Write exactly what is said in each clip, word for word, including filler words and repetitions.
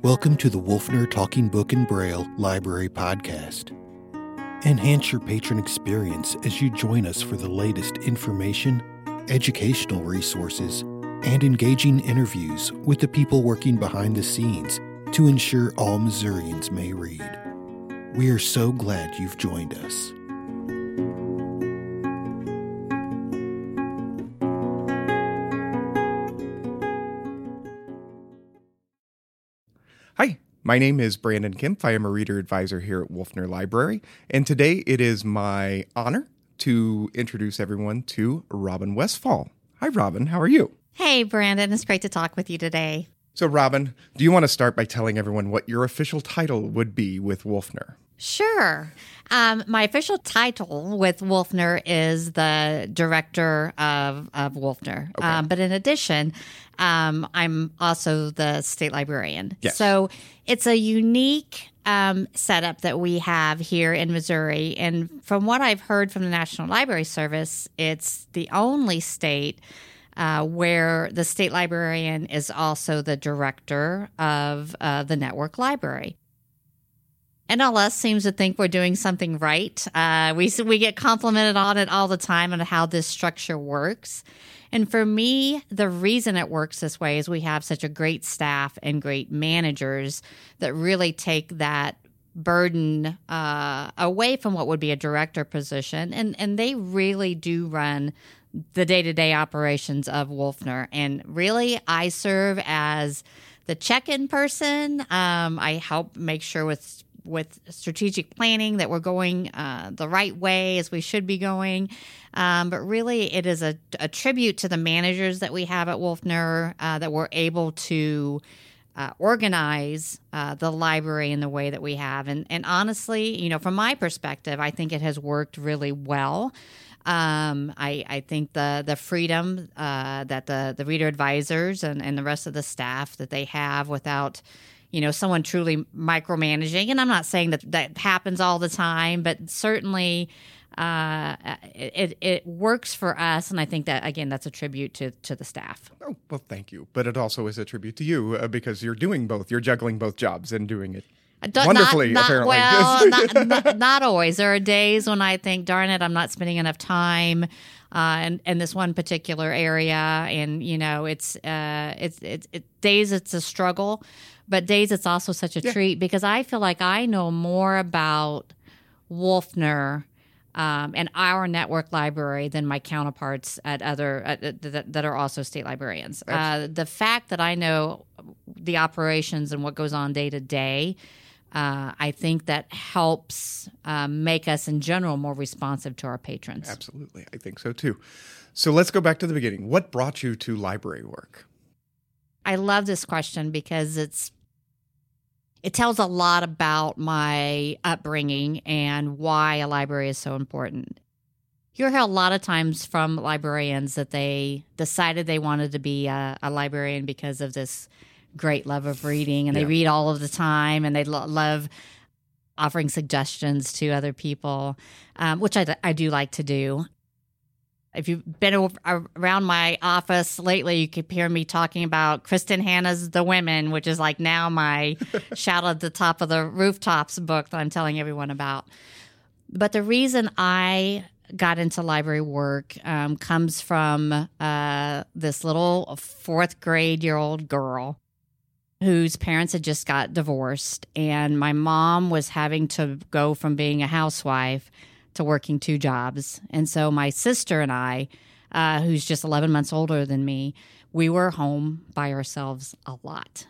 Welcome to the Wolfner Talking Book and Braille Library Podcast. Enhance your patron experience as you join us for the latest information, educational resources, and engaging interviews with the people working behind the scenes to ensure all Missourians may read. We are so glad you've joined us. Hi, my name is Brandon Kempf. I am a reader advisor here at Wolfner Library, and today it is my honor to introduce everyone to Robin Westfall. Hi, Robin. How are you? Hey, Brandon. It's great to talk with you today. So, Robin, do you want to start by telling everyone what your official title would be with Wolfner? Sure. Um, my official title with Wolfner is the director of, of Wolfner. Okay. Um, but in addition, um, I'm also the state librarian. Yes. So it's a unique um, setup that we have here in Missouri. And from what I've heard from the National Library Service, it's the only state Uh, where the state librarian is also the director of uh, the network library. N L S seems to think we're doing something right. Uh, we we get complimented on it all the time on how this structure works. And for me, the reason it works this way is we have such a great staff and great managers that really take that burden uh, away from what would be a director position. And, and they really do run the day-to-day operations of Wolfner. And really, I serve as the check-in person. Um, I help make sure with with strategic planning that we're going uh, the right way as we should be going. Um, but really, it is a, a tribute to the managers that we have at Wolfner uh, that we're able to uh, organize uh, the library in the way that we have. And, and honestly, you know, from my perspective, I think it has worked really well. Um, I, I think the the freedom uh, that the, the reader advisors and, and the rest of the staff that they have without, you know, someone truly micromanaging. And I'm not saying that that happens all the time, but certainly uh, it, it works for us. And I think that, again, that's a tribute to, to the staff. Oh, well, thank you. But it also is a tribute to you uh, because you're doing both. You're juggling both jobs and doing it wonderfully, not, not, apparently. Well, not, not, not always. There are days when I think, darn it, I'm not spending enough time uh, in, in this one particular area. And, you know, it's, uh, it's, it's it, days it's a struggle, but days it's also such a yeah. treat because I feel like I know more about Wolfner um, and our network library than my counterparts at other uh, that, that are also state librarians. Uh, the fact that I know the operations and what goes on day to day, Uh, I think that helps uh, make us, in general, more responsive to our patrons. Absolutely. I think so, too. So let's go back to the beginning. What brought you to library work? I love this question because it's it tells a lot about my upbringing and why a library is so important. You hear a lot of times from librarians that they decided they wanted to be a, a librarian because of this great love of reading, and they yeah. read all of the time, and they lo- love offering suggestions to other people, um, which I, I do like to do. If you've been a- around my office lately, you could hear me talking about Kristen Hanna's The Women, which is like now my shout at the top of the rooftops book that I'm telling everyone about. But the reason I got into library work um, comes from uh, this little fourth grade year old girl whose parents had just got divorced, and my mom was having to go from being a housewife to working two jobs. And so my sister and I, uh, who's just eleven months older than me, we were home by ourselves a lot.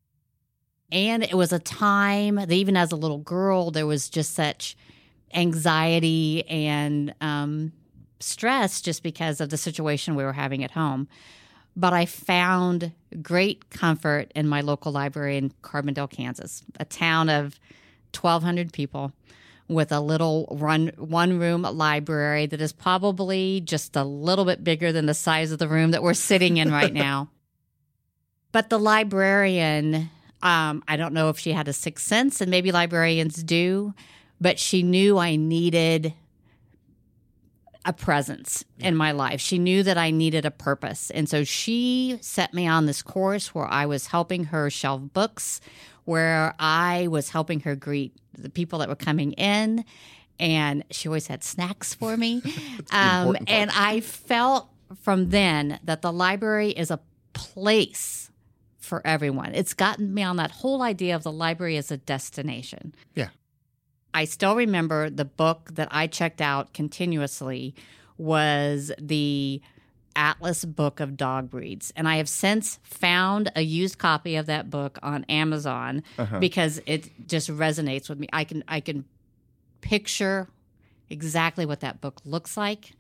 And it was a time that even as a little girl, there was just such anxiety and um, stress just because of the situation we were having at home. But I found great comfort in my local library in Carbondale, Kansas, a town of twelve hundred people with a little run, one-room library that is probably just a little bit bigger than the size of the room that we're sitting in right now. But the librarian, um, I don't know if she had a sixth sense, and maybe librarians do, but she knew I needed a presence in my life. She knew that I needed a purpose. And so she set me on this course where I was helping her shelve books, where I was helping her greet the people that were coming in. And she always had snacks for me. um, and I felt from then that the library is a place for everyone. It's gotten me on that whole idea of the library as a destination. Yeah. I still remember the book that I checked out continuously was the Atlas Book of Dog Breeds. And I have since found a used copy of that book on Amazon uh-huh. because it just resonates with me. I can I can picture exactly what that book looks like.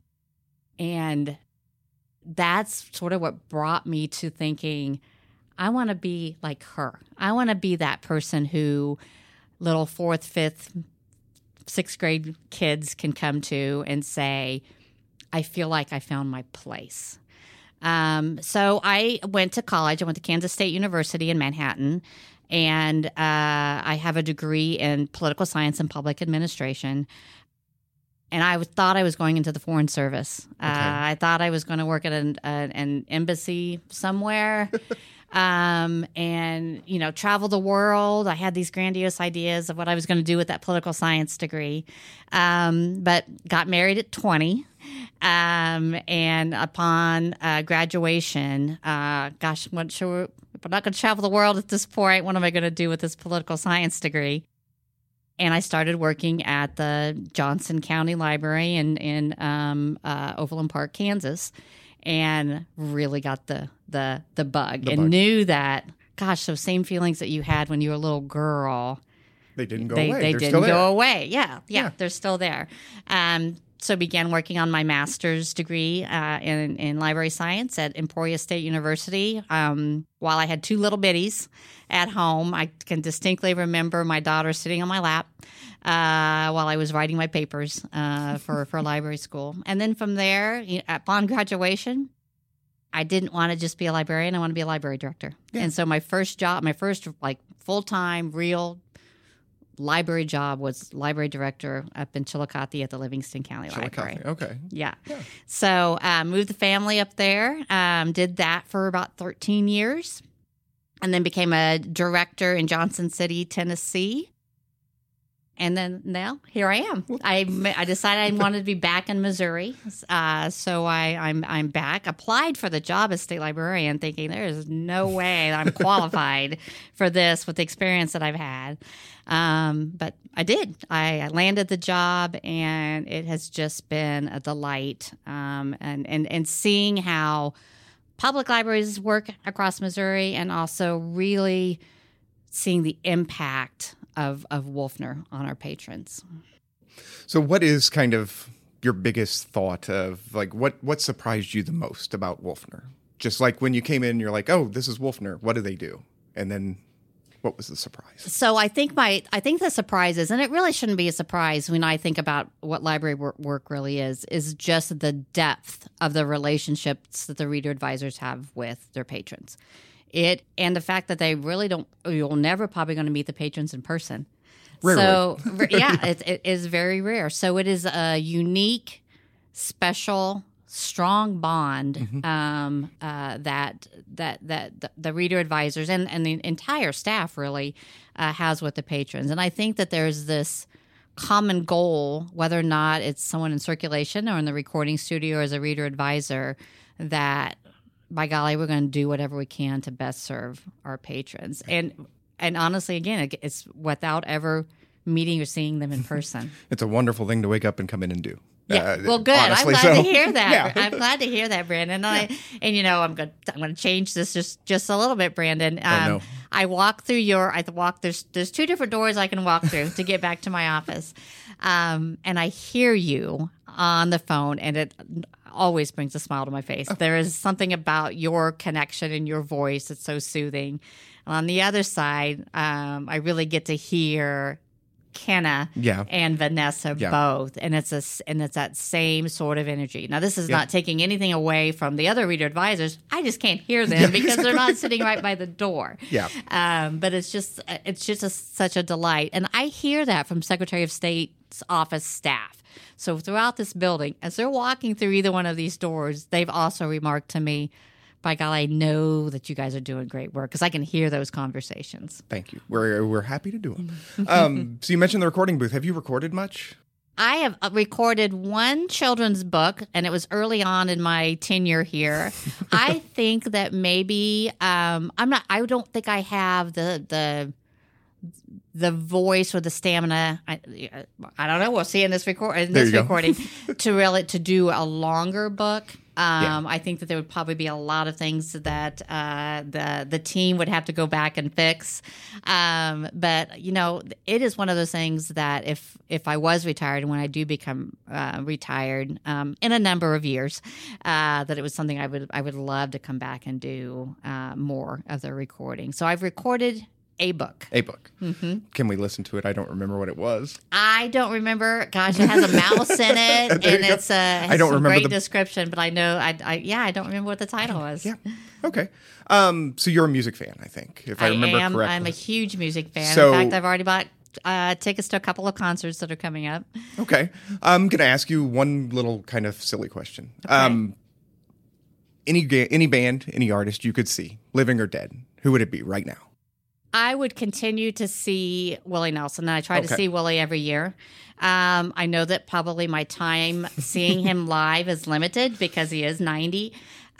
And that's sort of what brought me to thinking, I want to be like her. I want to be that person who little fourth, fifth, sixth grade kids can come to and say, I feel like I found my place. Um, so I went to college. I went to Kansas State University in Manhattan, and uh, I have a degree in political science and public administration. And I thought I was going into the Foreign Service. Okay. Uh, I thought I was going to work at an, an, an embassy somewhere. Um, and, you know, travel the world. I had these grandiose ideas of what I was going to do with that political science degree. Um, but got married at twenty. Um, and upon uh, graduation, uh, gosh, I'm not sure, if I'm not going to travel the world at this point, what am I going to do with this political science degree? And I started working at the Johnson County Library in, in um, uh, Overland Park, Kansas. And really got the the the bug the and bug. knew that, gosh, those same feelings that you had when you were a little girl. They didn't go they, away. They They're didn't still there. go away. Yeah, yeah, Yeah. they're still there. Um, so began working on my master's degree uh, in, in library science at Emporia State University. Um, while I had two little bitties at home, I can distinctly remember my daughter sitting on my lap uh, while I was writing my papers uh, for, for library school. And then from there, you know, upon graduation, I didn't want to just be a librarian. I want to be a library director. Yeah. And so my first job, my first like full-time real library job was library director up in Chillicothe at the Livingston County Chillicothe. Library. Okay. Yeah. yeah. So uh, moved the family up there, um, did that for about thirteen years, and then became a director in Johnson City, Tennessee. And then now here I am. I, I decided I wanted to be back in Missouri, uh, so I, I'm I'm back. Applied for the job as state librarian, thinking there is no way that I'm qualified for this with the experience that I've had. Um, but I did. I, I landed the job, and it has just been a delight. Um, and and and seeing how public libraries work across Missouri, and also really seeing the impact of of Wolfner on our patrons. So what is kind of your biggest thought of, like, what, what surprised you the most about Wolfner? Just like when you came in, you're like, oh, this is Wolfner. What do they do? And then what was the surprise? So I think my I think the surprise is, and it really shouldn't be a surprise when I think about what library work, work really is, is just the depth of the relationships that the reader advisors have with their patrons. It and the fact that they really don't, you'll never probably going to meet the patrons in person. Rarely. So yeah, it, it is very rare. So it is a unique, special, strong bond mm-hmm. um, uh, that that that the, the reader advisors and, and the entire staff really uh, has with the patrons. And I think that there's this common goal, whether or not it's someone in circulation or in the recording studio or as a reader advisor, that by golly, we're going to do whatever we can to best serve our patrons. And and honestly, again, it's without ever meeting or seeing them in person. It's a wonderful thing to wake up and come in and do. Yeah, uh, well, good. Honestly, I'm glad so. to hear that. Yeah. I'm glad to hear that, Brandon. And, I, and you know, I'm going I'm going to change this just, just a little bit, Brandon. Um, oh, no. I walk through your. I walk. There's there's two different doors I can walk through to get back to my office, um, and I hear you on the phone, and it always brings a smile to my face. Oh. There is something about your connection and your voice that's so soothing. And on the other side, um, I really get to hear Kenna yeah. and Vanessa yeah. both, and it's a and it's that same sort of energy. Now, this is yeah. not taking anything away from the other reader advisors. I just can't hear them yeah, because exactly. they're not sitting right by the door. Yeah, um, but it's just it's just a, such a delight, and I hear that from Secretary of State office staff. So throughout this building, as they're walking through either one of these doors, they've also remarked to me, by God, I know that you guys are doing great work, because I can hear those conversations. Thank you. We're we're happy to do them. um, so you mentioned the recording booth. Have you recorded much? I have recorded one children's book, and it was early on in my tenure here. I think that maybe um, I'm not. I don't think I have the the the voice or the stamina. I, I don't know. We'll see in this record in this recording to really to do a longer book. Um, yeah. I think that there would probably be a lot of things that uh, the the team would have to go back and fix. Um, but you know, it is one of those things that if if I was retired and when I do become uh, retired um, in a number of years, uh, that it was something I would I would love to come back and do uh, more of the recording. So I've recorded a book. A book. Mm-hmm. Can we listen to it? I don't remember what it was. I don't remember. Gosh, it has a mouse in it, and it's a has I don't some remember great the description. But I know, I, I yeah, I don't remember what the title was. Yeah. Okay. Um, so you're a music fan, I think, if I, I remember am, correctly. I'm a huge music fan. So, in fact, I've already bought uh, tickets to a couple of concerts that are coming up. Okay. I'm going to ask you one little kind of silly question. Okay. Um, any ga- any band, any artist you could see, living or dead, who would it be right now? I would continue to see Willie Nelson, and I try Okay. to see Willie every year. Um, I know that probably my time seeing him live is limited because he is ninety.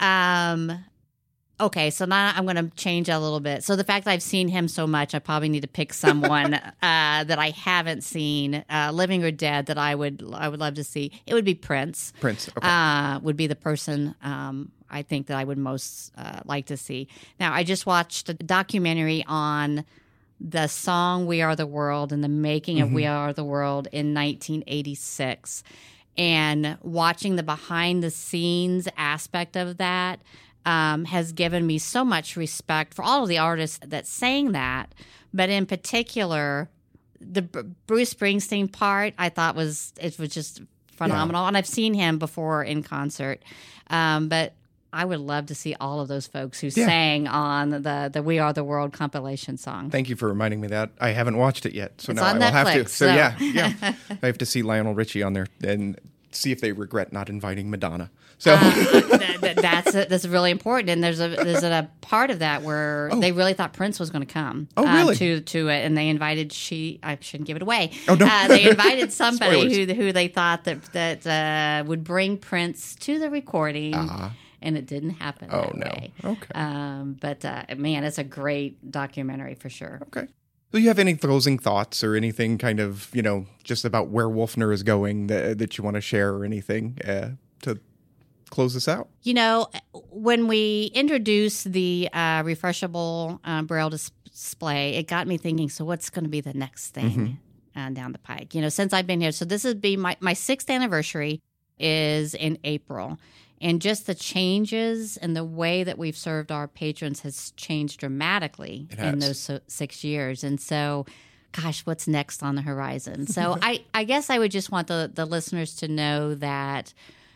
Um, okay, so now I'm going to change that a little bit. So the fact that I've seen him so much, I probably need to pick someone uh, that I haven't seen, uh, living or dead, that I would I would love to see. It would be Prince. Prince. Okay. Uh, would be the person um, I think that I would most uh, like to see. Now, I just watched a documentary on the song We Are the World and the making mm-hmm. of We Are the World in nineteen eighty-six. And watching the behind-the-scenes aspect of that um, has given me so much respect for all of the artists that sang that. But in particular, the B- Bruce Springsteen part, I thought was it was just phenomenal. Yeah. And I've seen him before in concert. Um, but I would love to see all of those folks who yeah. sang on the, the We Are the World compilation song. Thank you for reminding me that. I haven't watched it yet, so it's now I will Netflix, have to. So, so. yeah, yeah. I have to see Lionel Richie on there and see if they regret not inviting Madonna. So uh, th- th- that's a, that's really important. And there's a there's a part of that where oh. they really thought Prince was going to come. Oh, really? Um, to to it, and they invited she. I shouldn't give it away. Oh no. Uh, they invited somebody who who they thought that that uh, would bring Prince to the recording. Uh-huh. And it didn't happen oh, that no. way. Okay. Um, but, uh, man, it's a great documentary for sure. Okay. Do you have any closing thoughts or anything kind of, you know, just about where Wolfner is going that, that you want to share or anything uh, to close this out? You know, when we introduced the uh, refreshable uh, Braille dis- display, it got me thinking, so what's going to be the next thing mm-hmm. uh, down the pike? You know, since I've been here. So this would be my, my sixth anniversary is in April. And just the changes and the way that we've served our patrons has changed dramatically in those so, six years. And so, gosh, what's next on the horizon? So I, I guess I would just want the, the listeners to know that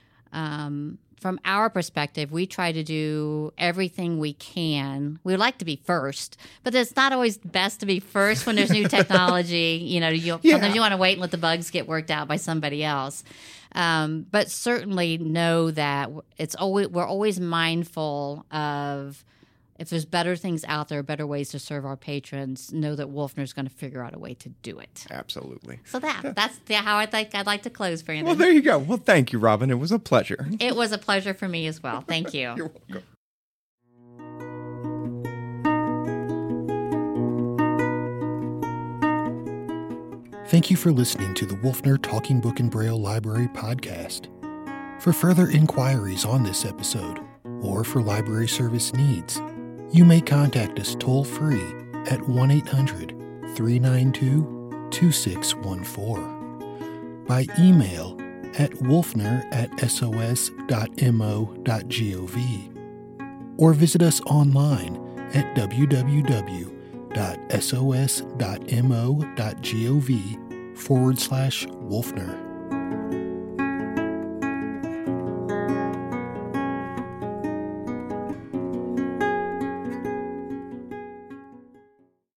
um, from our perspective, we try to do everything we can. We would like to be first, but it's not always best to be first when there's new technology. You know, you, yeah. sometimes you want to wait and let the bugs get worked out by somebody else. Um, but certainly know that it's always we're always mindful of if there's better things out there, better ways to serve our patrons. Know that Wolfner's going to figure out a way to do it. Absolutely. So that yeah. that's the, how I think I'd like to close, Brandon. Well, there you go. Well, thank you, Robin. It was a pleasure. It was a pleasure for me as well. Thank you. You're welcome. Thank you for listening to the Wolfner Talking Book and Braille Library podcast. For further inquiries on this episode, or for library service needs, you may contact us toll-free at one eight hundred, three nine two, two six one four, by email at wolfner at s o s dot m o dot gov, or visit us online at w w w dot s o s dot m o dot gov forward slash Wolfner.